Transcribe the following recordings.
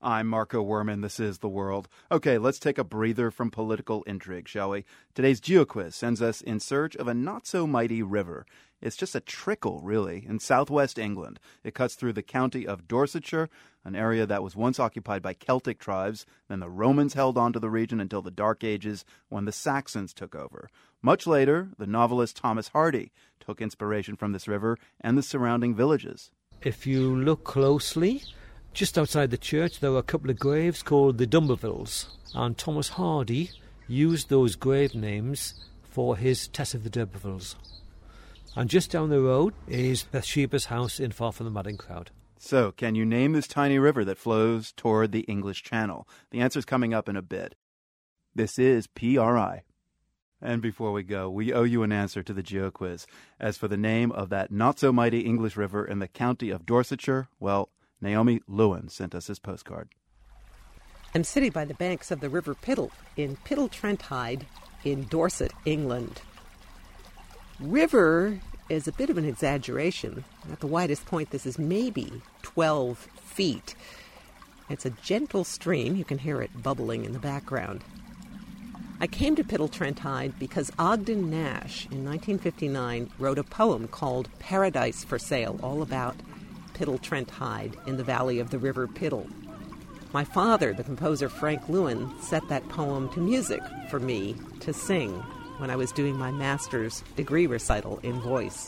I'm Marco Werman. This is The World. Okay, let's take a breather from political intrigue, shall we? Today's GeoQuiz sends us in search of a not-so-mighty river. It's just a trickle, really, in southwest England. It cuts through the county of Dorsetshire, an area that was once occupied by Celtic tribes. Then the Romans held on to the region until the Dark Ages, when the Saxons took over. Much later, the novelist Thomas Hardy took inspiration from this river and the surrounding villages. If you look closely, just outside the church, there are a couple of graves called the Dumbervilles, and Thomas Hardy used those grave names for his Tess of the D'Urbervilles. And just down the road is Bathsheba's house in Far From the Madding Crowd. So, can you name this tiny river that flows toward the English Channel? The answer's coming up in a bit. This is PRI. And before we go, we owe you an answer to the GeoQuiz. As for the name of that not-so-mighty English river in the county of Dorsetshire, well, Naomi Lewin sent us this postcard. I'm sitting by the banks of the River Piddle in Piddle Trent Hyde in Dorset, England. River is a bit of an exaggeration. At the widest point, this is maybe 12 feet. It's a gentle stream. You can hear it bubbling in the background. I came to Piddle Trent Hyde because Ogden Nash, in 1959, wrote a poem called Paradise for Sale, all about Piddle Trent Hyde in the valley of the River Piddle. My father, the composer Frank Lewin, set that poem to music for me to sing when I was doing my master's degree recital in voice.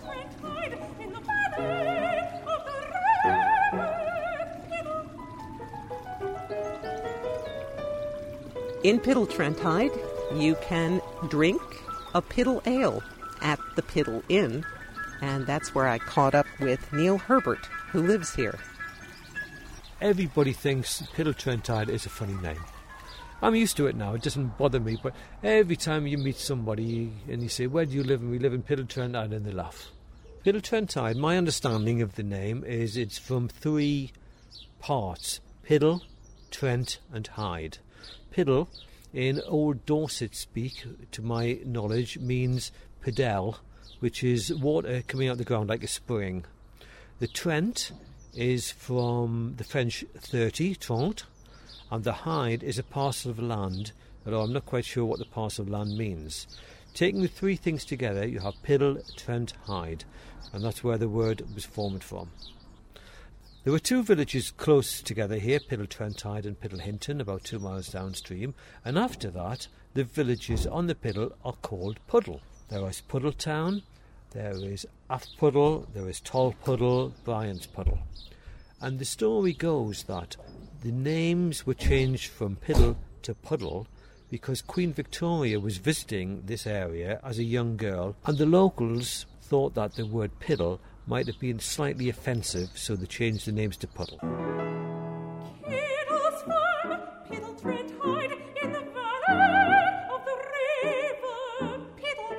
In Piddle Trent Hyde, you can drink a Piddle Ale at the Piddle Inn, and that's where I caught up with Neil Herbert, who lives here. Everybody thinks Piddle Trent Hyde is a funny name. I'm used to it now, it doesn't bother me, but every time you meet somebody and you say, where do you live? And we live in Piddle Trent Hyde, and they laugh. Piddle Trent Hyde, my understanding of the name is it's from three parts: Piddle, Trent and Hyde. Piddle, in Old Dorset speak, to my knowledge, means pedal, which is water coming out of the ground like a spring. The Trent is from the French 30, trente, and the Hyde is a parcel of land, although I'm not quite sure what the parcel of land means. Taking the three things together, you have Piddle, Trent, Hyde, and that's where the word was formed from. There were two villages close together here, Piddle Trent Hyde and Piddle Hinton, about 2 miles downstream, and after that, the villages on the Piddle are called Puddle. There is Puddletown, there is Aft-Puddle, there is Tall-Puddle, Bryant's-Puddle. And the story goes that the names were changed from Piddle to Puddle because Queen Victoria was visiting this area as a young girl, and the locals thought that the word Piddle might have been slightly offensive, so they changed the names to Puddle. Kiddle's farm, Piddle Trent Hyde, in the valley of the river Piddle.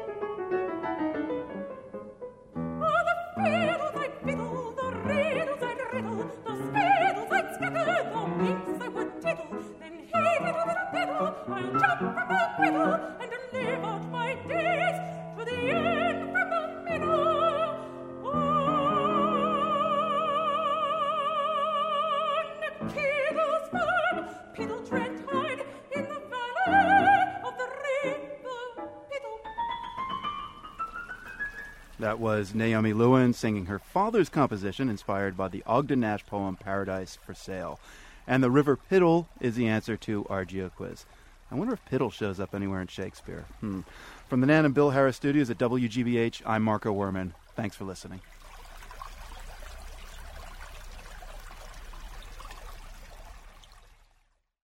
Oh, the fiddles I fiddle, the riddles I riddle, the skiddles I skiddle, the winks I would tiddle. Then hey, fiddle, little fiddle, I'll jump from the fiddle and live out my days to the end from the middle. Kiddle's farm, Piddle Trent Hyde, in the valley of the river Piddle. That was Naomi Lewin singing her father's composition inspired by the Ogden Nash poem Paradise for Sale. And the River Piddle is the answer to our GeoQuiz. I wonder if Piddle shows up anywhere in Shakespeare. From the Nan and Bill Harris studios at WGBH, I'm Marco Werman. Thanks for listening.